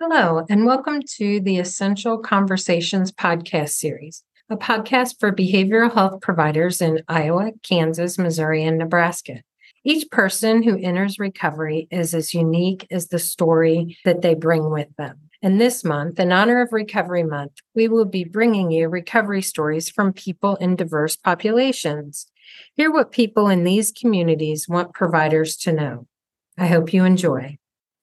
Hello, and welcome to the Essential Conversations podcast series, a podcast for behavioral health providers in Iowa, Kansas, Missouri, and Nebraska. Each person who enters recovery is as unique as the story that they bring with them. And this month, in honor of Recovery Month, we will be bringing you recovery stories from people in diverse populations. Hear what people in these communities want providers to know. I hope you enjoy.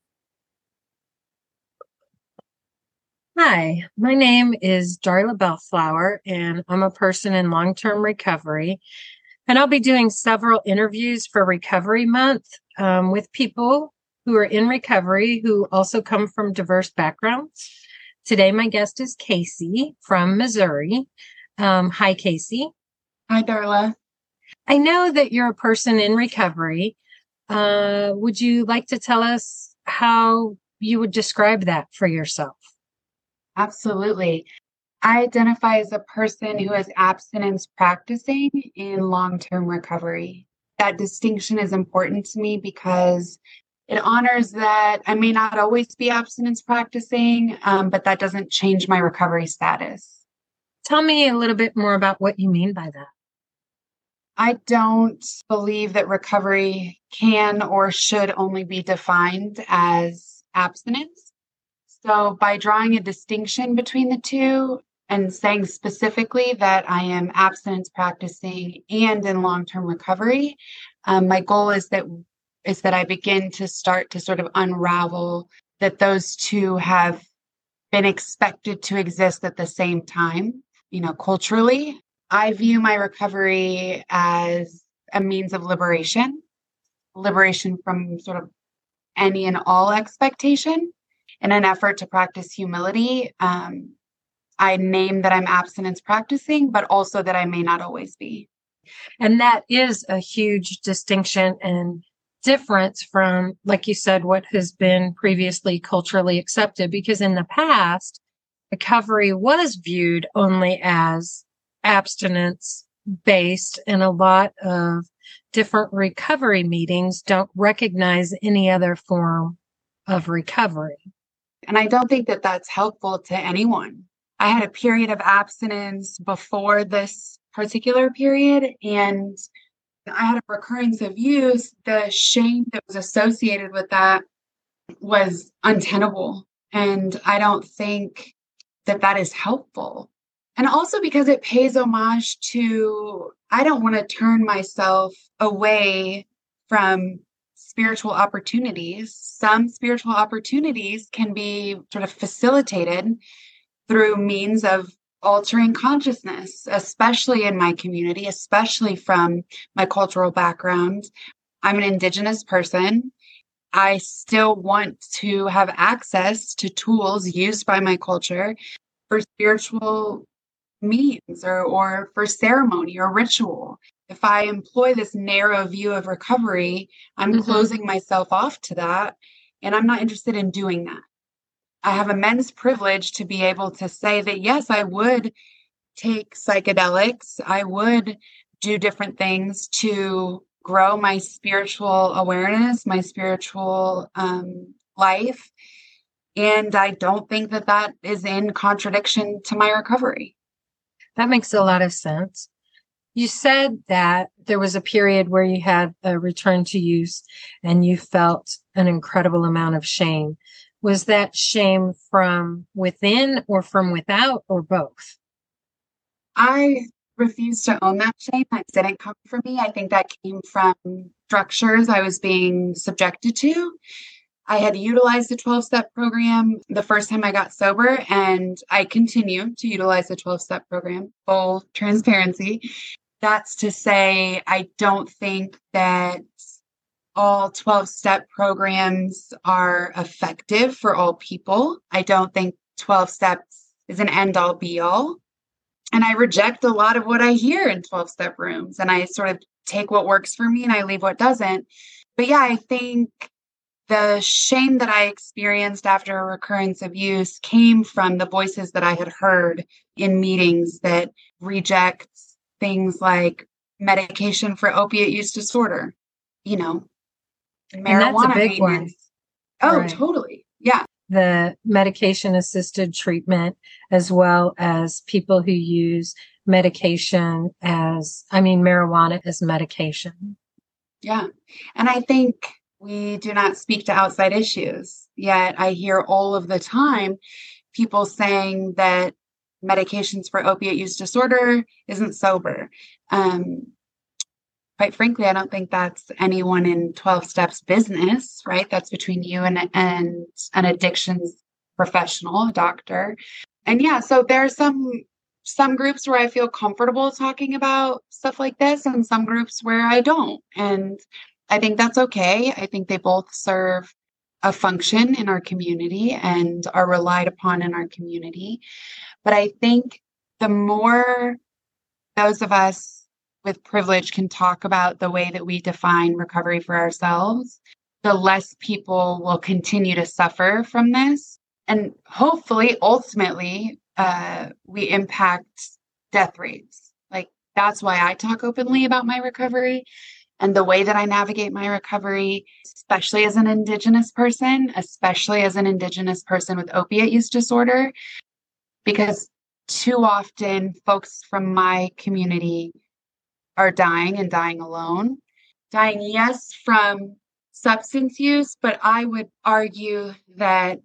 Hi, my name is Darla Bellflower, and I'm a person in long-term recovery. And I'll be doing several interviews for Recovery Month with people who are in recovery who also come from diverse backgrounds. Today, my guest is Casey from Missouri. Hi, Casey. Hi, Darla. I know that you're a person in recovery. Would you like to tell us how you would describe that for yourself? Absolutely. I identify as a person who is abstinence practicing in long-term recovery. That distinction is important to me because it honors that I may not always be abstinence practicing, but that doesn't change my recovery status. Tell me a little bit more about what you mean by that. I don't believe that recovery can or should only be defined as abstinence. So by drawing a distinction between the two and saying specifically that I am abstinence practicing and in long-term recovery, my goal is that I begin to start to sort of unravel that those two have been expected to exist at the same time. Culturally, I view my recovery as a means of liberation from sort of any and all expectation. In an effort to practice humility, I name that I'm abstinence practicing, but also that I may not always be. And that is a huge distinction and difference from, like you said, what has been previously culturally accepted, because in the past, recovery was viewed only as abstinence based, and a lot of different recovery meetings don't recognize any other form of recovery. And I don't think that that's helpful to anyone. I had a period of abstinence before this particular period, and I had a recurrence of use. The shame that was associated with that was untenable. And I don't think that that is helpful. And also because it pays homage to, I don't want to turn myself away from spiritual opportunities. Some spiritual opportunities can be sort of facilitated through means of altering consciousness, especially in my community, especially from my cultural background. I'm an Indigenous person. I still want to have access to tools used by my culture for spiritual means or for ceremony or ritual. If I employ this narrow view of recovery, I'm closing myself off to that, and I'm not interested in doing that. I have immense privilege to be able to say that, yes, I would take psychedelics. I would do different things to grow my spiritual awareness, my spiritual life. And I don't think that that is in contradiction to my recovery. That makes a lot of sense. You said that there was a period where you had a return to use and you felt an incredible amount of shame. Was that shame from within or from without or both? I refuse to own that shame. That didn't come from me. I think that came from structures I was being subjected to. I had utilized the 12-step program the first time I got sober, and I continue to utilize the 12-step program, full transparency. That's to say, I don't think that all 12-step programs are effective for all people. I don't think 12 steps is an end-all be-all. And I reject a lot of what I hear in 12-step rooms, and I sort of take what works for me and I leave what doesn't. But yeah, I think the shame that I experienced after a recurrence of use came from the voices that I had heard in meetings that reject things like medication for opiate use disorder, marijuana and that's a big maintenance. One. Oh, right. Totally. Yeah. the medication assisted treatment, as well as people who use marijuana as medication. Yeah. And I think we do not speak to outside issues. Yet I hear all of the time people saying that medications for opiate use disorder isn't sober. Quite frankly, I don't think that's anyone in 12 Steps business, right? That's between you and an addictions professional, a doctor. And yeah, so there are some groups where I feel comfortable talking about stuff like this and some groups where I don't. And I think that's okay. I think they both serve a function in our community and are relied upon in our community. But I think the more those of us with privilege can talk about the way that we define recovery for ourselves, the less people will continue to suffer from this. And hopefully, ultimately, we impact death rates. Like, that's why I talk openly about my recovery and the way that I navigate my recovery, especially as an Indigenous person with opiate use disorder, because too often folks from my community are dying and dying alone. Dying, yes, from substance use, but I would argue that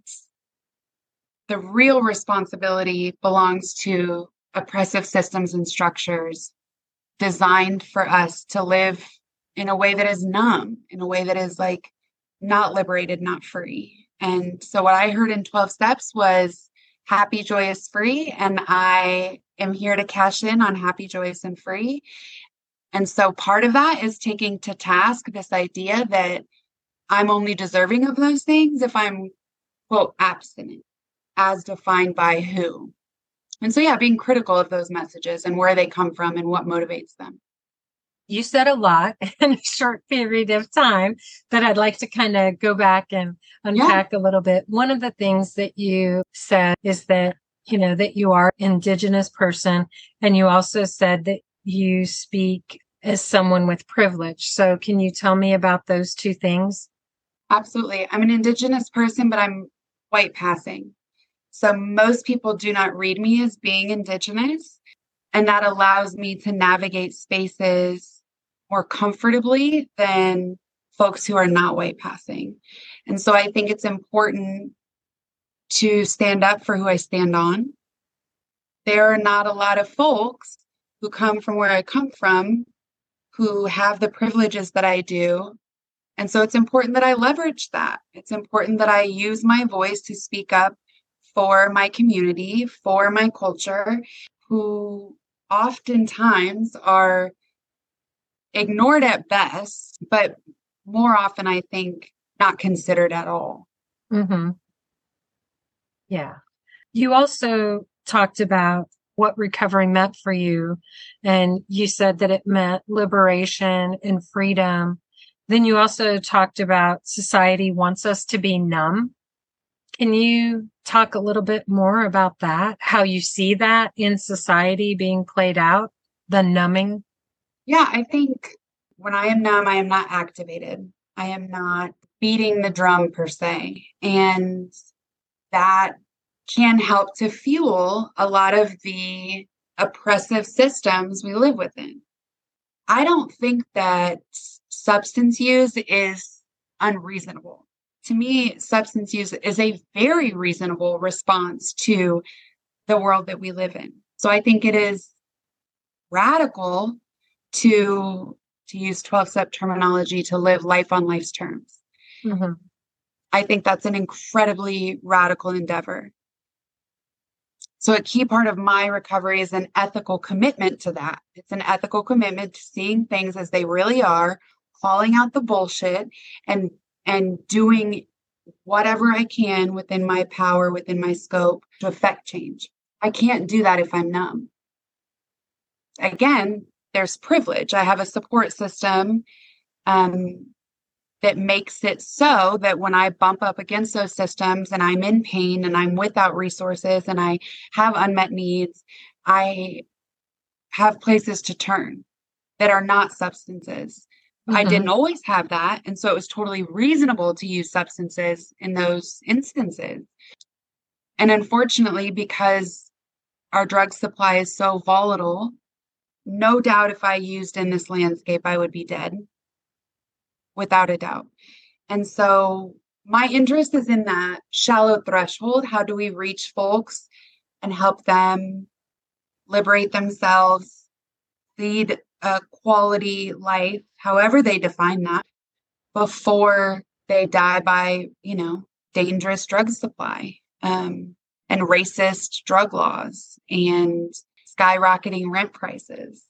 the real responsibility belongs to oppressive systems and structures designed for us to live in a way that is numb, in a way that is like not liberated, not free. And so what I heard in 12 Steps was happy, joyous, free. And I am here to cash in on happy, joyous, and free. And so part of that is taking to task this idea that I'm only deserving of those things if I'm, quote, abstinent, as defined by who. And so, yeah, being critical of those messages and where they come from and what motivates them. You said a lot in a short period of time that I'd like to kind of go back and unpack a little bit. One of the things that you said is that, that you are an Indigenous person, and you also said that you speak as someone with privilege. So can you tell me about those two things? Absolutely. I'm an Indigenous person, but I'm white passing. So most people do not read me as being Indigenous, and that allows me to navigate spaces more comfortably than folks who are not white passing. And so I think it's important to stand up for who I stand on. There are not a lot of folks who come from where I come from who have the privileges that I do. And so it's important that I leverage that. It's important that I use my voice to speak up for my community, for my culture, who oftentimes are ignored at best, but more often, I think, not considered at all. Mm-hmm. Yeah. You also talked about what recovery meant for you, and you said that it meant liberation and freedom. Then you also talked about society wants us to be numb. Can you talk a little bit more about that? How you see that in society being played out, the numbing? Yeah, I think when I am numb, I am not activated. I am not beating the drum per se. And that can help to fuel a lot of the oppressive systems we live within. I don't think that substance use is unreasonable. To me, substance use is a very reasonable response to the world that we live in. So I think it is radical to use 12-step terminology, to live life on life's terms. Mm-hmm. I think that's an incredibly radical endeavor. So a key part of my recovery is an ethical commitment to that. It's an ethical commitment to seeing things as they really are, calling out the bullshit, and doing whatever I can within my power, within my scope, to affect change. I can't do that if I'm numb. Again, there's privilege. I have a support system that makes it so that when I bump up against those systems and I'm in pain and I'm without resources and I have unmet needs, I have places to turn that are not substances. I Mhm. didn't always have that. And so it was totally reasonable to use substances in those instances. And unfortunately, because our drug supply is so volatile, no doubt if I used in this landscape, I would be dead, without a doubt. And so my interest is in that shallow threshold. How do we reach folks and help them liberate themselves, lead a quality life, however they define that, before they die by, dangerous drug supply, and racist drug laws and skyrocketing rent prices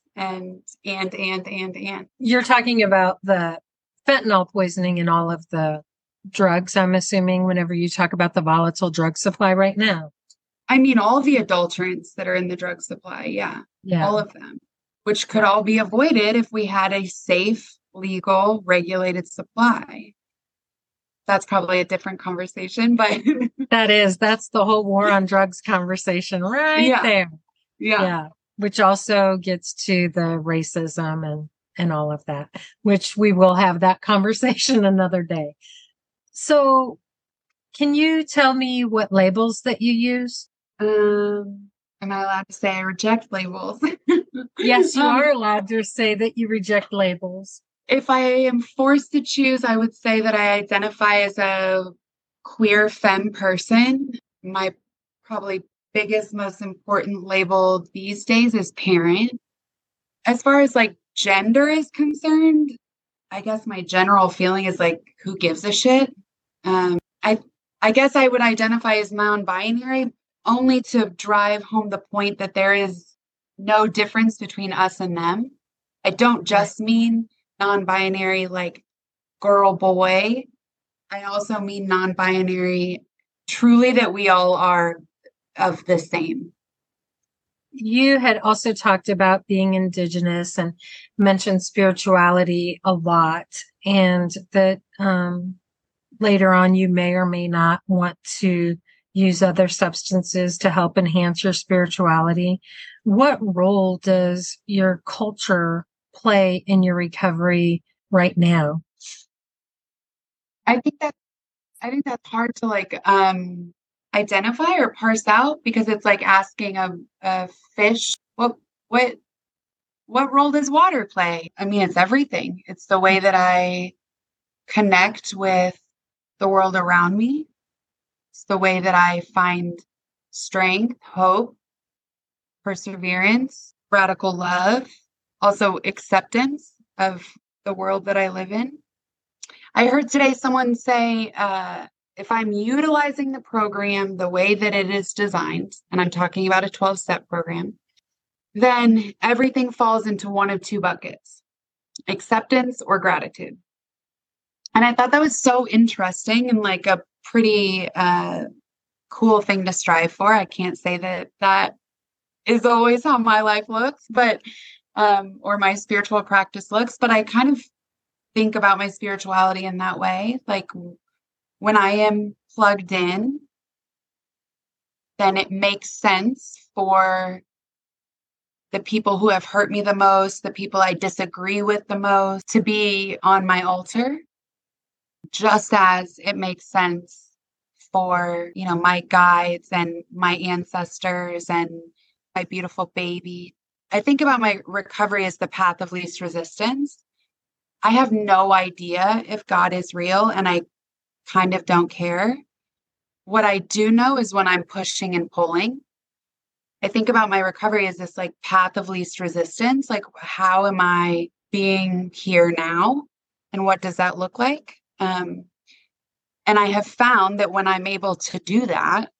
and. You're talking about the fentanyl poisoning and all of the drugs, I'm assuming, whenever you talk about the volatile drug supply right now. I mean, all the adulterants that are in the drug supply, yeah, Yeah. all of them, which could all be avoided if we had a safe, legal, regulated supply. That's probably a different conversation, but That's the whole war on drugs conversation right yeah, there. yeah. Yeah. Which also gets to the racism and all of that, which we will have that conversation another day. So can you tell me what labels that you use? Am I allowed to say I reject labels? Yes, you Um, are allowed to say that you reject labels. If I am forced to choose, I would say that I identify as a queer femme person. My probably biggest, most important label these days is parent. As far as like gender is concerned, I guess my general feeling is like, who gives a shit? I I guess I would identify as non-binary only to drive home the point that there is no difference between us and them. I don't just mean non-binary like girl, boy. I also mean non-binary truly that we all are of the same. You had also talked about being Indigenous and mentioned spirituality a lot, and that later on you may or may not want to use other substances to help enhance your spirituality. What role does your culture play in your recovery right now? I think that I think that's hard to like identify or parse out because it's like asking a fish what what role does water play? I mean, it's everything. It's the way that I connect with the world around me. It's the way that I find strength, hope, perseverance, radical love, also acceptance of the world that I live in. I heard today someone say, if I'm utilizing the program the way that it is designed, and I'm talking about a 12-step program, then everything falls into one of two buckets, acceptance or gratitude. And I thought that was so interesting and like a pretty cool thing to strive for. I can't say that that is always how my life looks, but or my spiritual practice looks, but I kind of think about my spirituality in that way. Like when I am plugged in, then it makes sense for the people who have hurt me the most, the people I disagree with the most, to be on my altar, just as it makes sense for, my guides and my ancestors and my beautiful baby. I think about my recovery as the path of least resistance. I have no idea if God is real, and I kind of don't care. What I do know is when I'm pushing and pulling, I think about my recovery as this like path of least resistance. Like, how am I being here now? And what does that look like? And I have found that when I'm able to do that,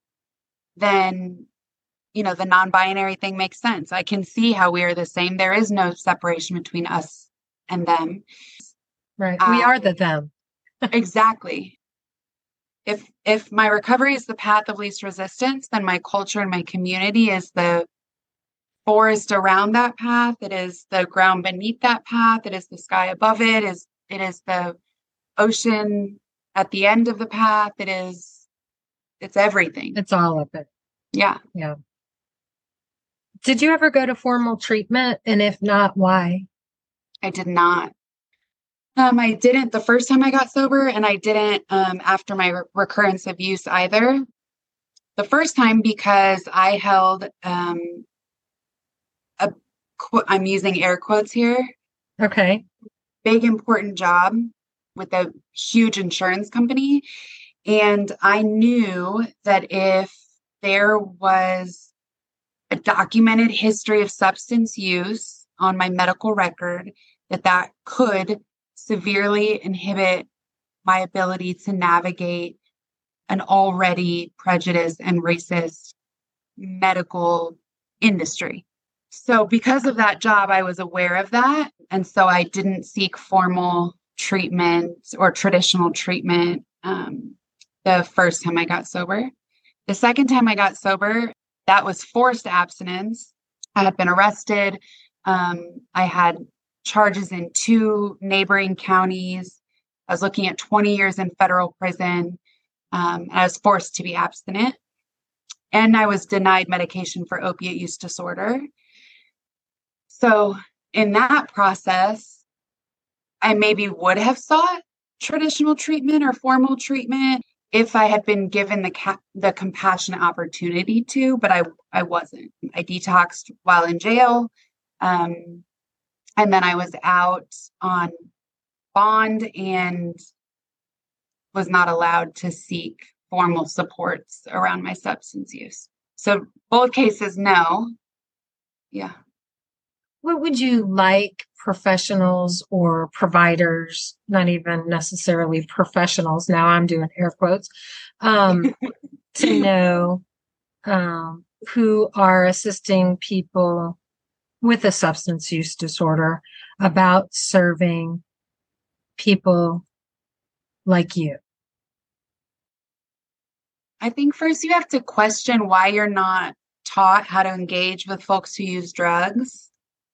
then, the non-binary thing makes sense. I can see how we are the same. There is no separation between us and them. Right. We are the them. Exactly. If my recovery is the path of least resistance, then my culture and my community is the forest around that path. It is the ground beneath that path. It is the sky above it. It is the ocean at the end of the path. It's everything. It's all of it. Yeah. Yeah. Did you ever go to formal treatment? And if not, why? I did not. I didn't the first time I got sober, and I didn't after my recurrence of use either. The first time because I held I'm using air quotes here, Okay. big important job with a huge insurance company. And I knew that if there was a documented history of substance use on my medical record, that could severely inhibit my ability to navigate an already prejudiced and racist medical industry. So because of that job, I was aware of that. And so I didn't seek formal treatment or traditional treatment the first time I got sober. The second time I got sober, that was forced abstinence. I had been arrested. I had charges in 2 neighboring counties. I was looking at 20 years in federal prison. I was forced to be abstinent. And I was denied medication for opiate use disorder. So in that process, I maybe would have sought traditional treatment or formal treatment if I had been given the compassionate opportunity to, but I wasn't. I detoxed while in jail. And then I was out on bond and was not allowed to seek formal supports around my substance use. So both cases, no. Yeah. What would you like professionals or providers, not even necessarily professionals, now I'm doing air quotes, to know who are assisting people with a substance use disorder about serving people like you? I think first you have to question why you're not taught how to engage with folks who use drugs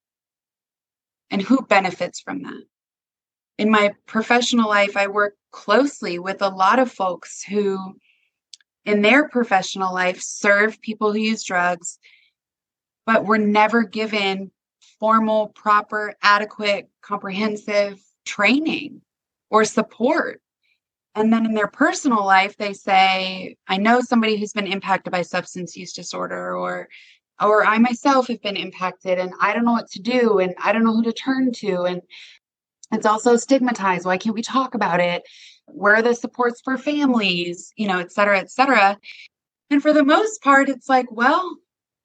and who benefits from that. In my professional life, I work closely with a lot of folks who, in their professional life, serve people who use drugs, but were never given formal, proper, adequate, comprehensive training or support. And then in their personal life, they say, I know somebody who's been impacted by substance use disorder, or I myself have been impacted and I don't know what to do and I don't know who to turn to. And it's also stigmatized. Why can't we talk about it? Where are the supports for families, et cetera, et cetera. And for the most part, it's like, well,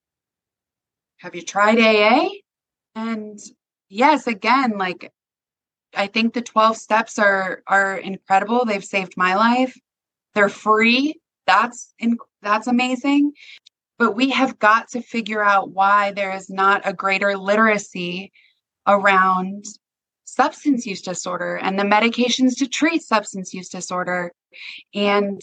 have you tried AA? And yes, again, like, I think the 12 steps are incredible. They've saved my life. They're free. That's amazing. But we have got to figure out why there is not a greater literacy around substance use disorder and the medications to treat substance use disorder, and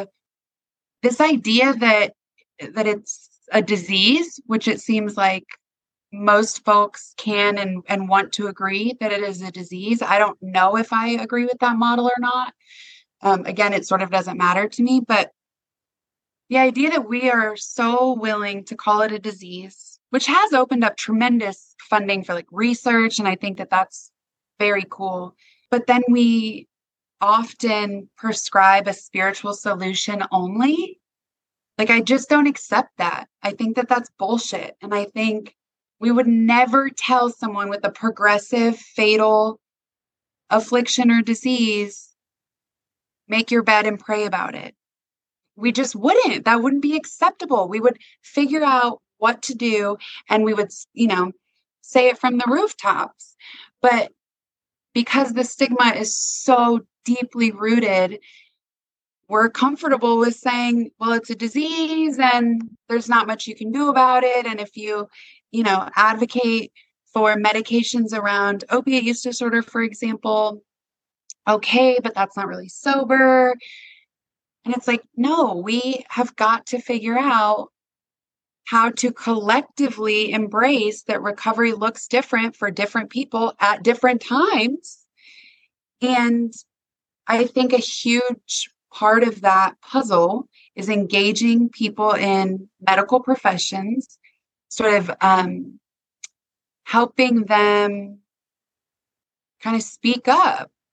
this idea that it's a disease, which it seems like most folks can and want to agree that it is a disease. I don't know if I agree with that model or not. Again, it sort of doesn't matter to me, but the idea that we are so willing to call it a disease, which has opened up tremendous funding for like research, and I think that that's very cool. But then we often prescribe a spiritual solution only. Like, I just don't accept that. I think that that's bullshit. And I think we would never tell someone with a progressive, fatal affliction or disease, make your bed and pray about it. We just wouldn't. That wouldn't be acceptable. We would figure out what to do and we would, say it from the rooftops. But because the stigma is so deeply rooted, we're comfortable with saying, well, it's a disease and there's not much you can do about it. And if you advocate for medications around opiate use disorder, for example, okay, but that's not really sober. And it's like, no, we have got to figure out how to collectively embrace that recovery looks different for different people at different times. And I think a huge part of that puzzle is engaging people in medical professions, sort of helping them kind of speak up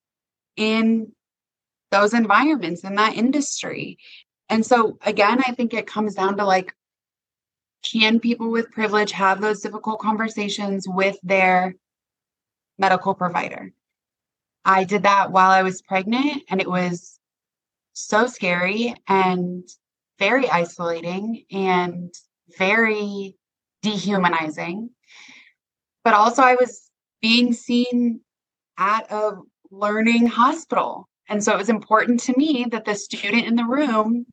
in those environments, in that industry. And so again, I think it comes down to like, can people with privilege have those difficult conversations with their medical provider? I did that while I was pregnant, and it was so scary and very isolating and very dehumanizing. But also, I was being seen at a learning hospital. And so it was important to me that the student in the room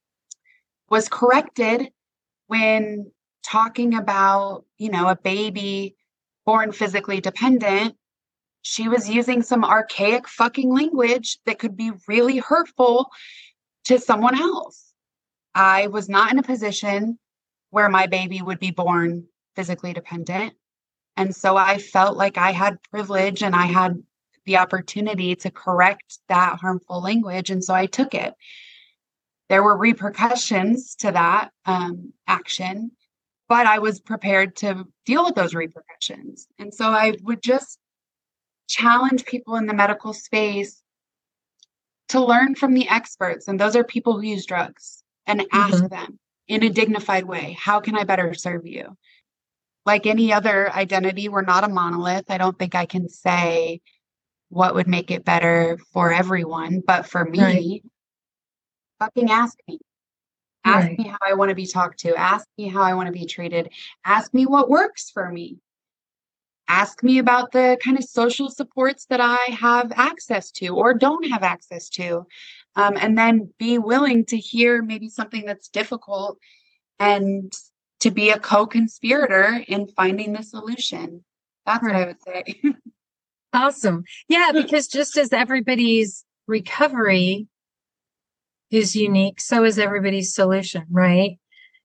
was corrected when talking about, a baby born physically dependent. She was using some archaic fucking language that could be really hurtful to someone else. I was not in a position where my baby would be born physically dependent. And so I felt like I had privilege and I had the opportunity to correct that harmful language. And so I took it. There were repercussions to that action, but I was prepared to deal with those repercussions. And so I would just challenge people in the medical space to learn from the experts. And those are people who use drugs, and ask them in a dignified way, how can I better serve you? Like any other identity, we're not a monolith. I don't think I can say what would make it better for everyone. But for me, fucking ask me. Ask me how I want to be talked to. Ask me how I want to be treated. Ask me what works for me. Ask me about the kind of social supports that I have access to or don't have access to. And then be willing to hear maybe something that's difficult and to be a co-conspirator in finding the solution. That's what I would say. Awesome. Yeah, because just as everybody's recovery is unique, so is everybody's solution, right?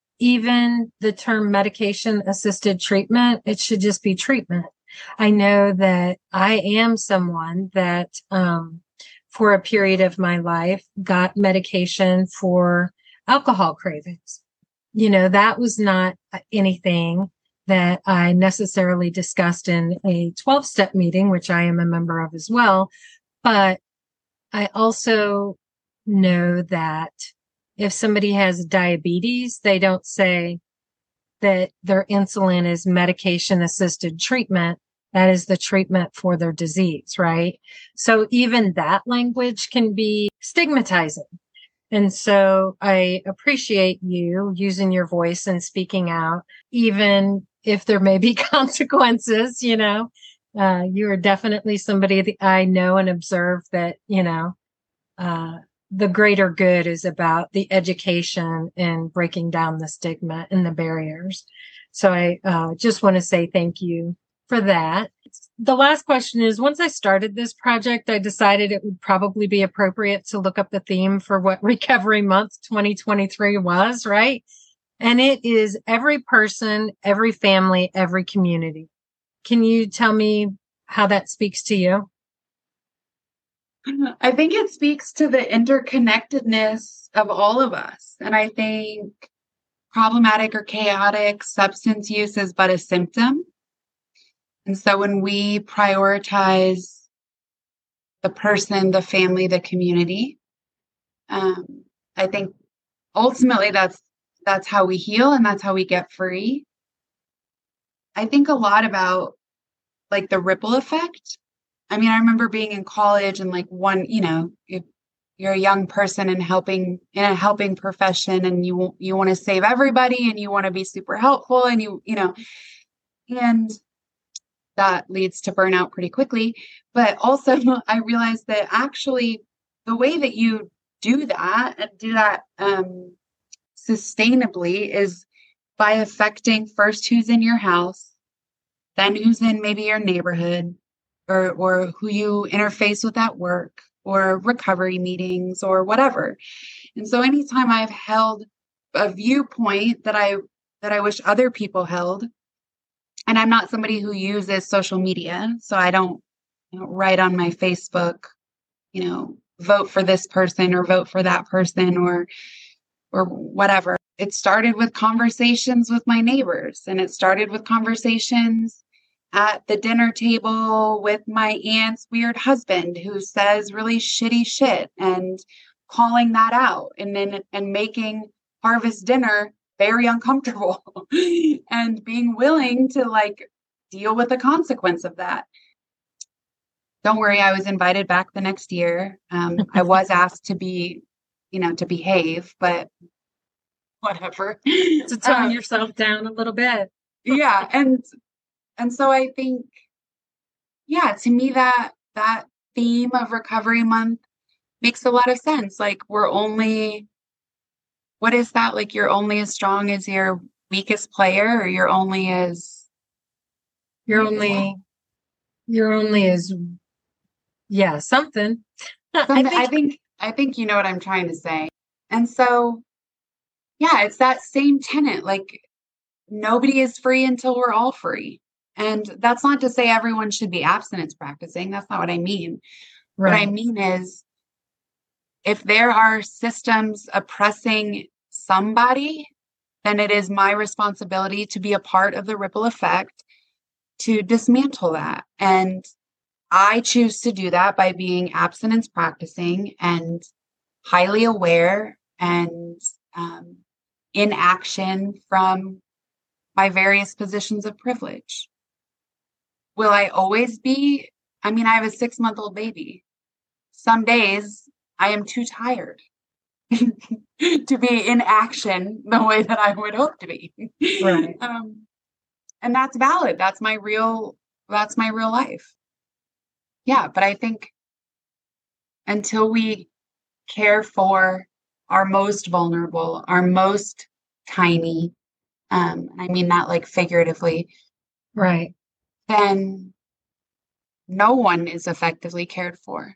Even the term medication-assisted treatment, it should just be treatment. I know that I am someone that, for a period of my life, got medication for alcohol cravings. That was not anything that I necessarily discussed in a 12-step meeting, which I am a member of as well. But I also know that if somebody has diabetes, they don't say that their insulin is medication-assisted treatment. That is the treatment for their disease, right? So even that language can be stigmatizing. And so I appreciate you using your voice and speaking out, even if there may be consequences, you are definitely somebody that I know and observe that, the greater good is about the education and breaking down the stigma and the barriers. So I just want to say thank you for that. The last question is, once I started this project, I decided it would probably be appropriate to look up the theme for what Recovery Month 2023 was, right? And it is every person, every family, every community. Can you tell me how that speaks to you? I think it speaks to the interconnectedness of all of us. And I think problematic or chaotic substance use is but a symptom. And so when we prioritize the person, the family, the community, I think ultimately that's how we heal and that's how we get free. I think a lot about like the ripple effect. I mean, I remember being in college and like if you're a young person and helping in a helping profession and you want to save everybody and you want to be super helpful and and that leads to burnout pretty quickly. But also I realized that actually the way that you do that sustainably is by affecting first who's in your house, then who's in maybe your neighborhood, or who you interface with at work or recovery meetings or whatever. And so anytime I've held a viewpoint that I wish other people held, and I'm not somebody who uses social media, so I don't write on my Facebook, vote for this person or vote for that person or whatever. It started with conversations with my neighbors, and it started with conversations at the dinner table with my aunt's weird husband who says really shitty shit and calling that out and making harvest dinner very uncomfortable and being willing to like deal with the consequence of that. Don't worry, I was invited back the next year. I was asked to to behave, but whatever. To tone yourself down a little bit. Yeah. And so I think, yeah, to me that theme of Recovery Month makes a lot of sense. Like what is that? Like you're only as strong as your weakest player, or you're only as something. I think you know what I'm trying to say. And so, yeah, it's that same tenet. Like nobody is free until we're all free. And that's not to say everyone should be abstinence practicing. That's not what I mean. Right. What I mean is if there are systems oppressing somebody, then it is my responsibility to be a part of the ripple effect to dismantle that. And I choose to do that by being abstinence practicing and highly aware and in action from my various positions of privilege. Will I always be? I mean, I have a 6-month-old baby. Some days I am too tired to be in action the way that I would hope to be. Right. And that's valid. That's my real life. Yeah, but I think until we care for our most vulnerable, our most tiny, I mean that like figuratively, right, then no one is effectively cared for.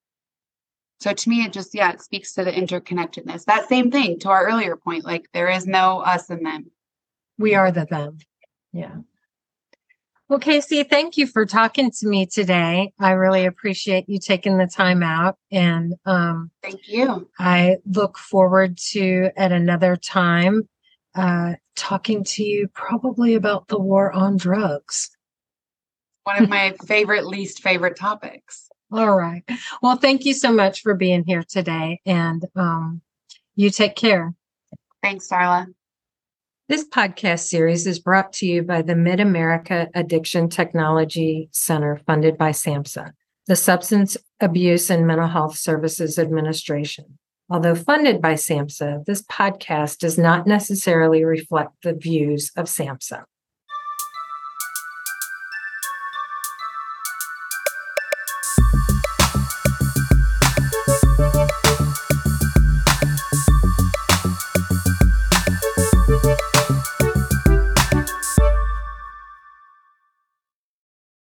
So to me, it speaks to the interconnectedness. That same thing to our earlier point, like there is no us and them. We are the them. Yeah. Well, Casey, thank you for talking to me today. I really appreciate you taking the time out. And thank you. I look forward to at another time talking to you probably about the war on drugs. One of my least favorite topics. All right. Well, thank you so much for being here today. And you take care. Thanks, Darla. This podcast series is brought to you by the Mid-America Addiction Technology Center, funded by SAMHSA, the Substance Abuse and Mental Health Services Administration. Although funded by SAMHSA, this podcast does not necessarily reflect the views of SAMHSA.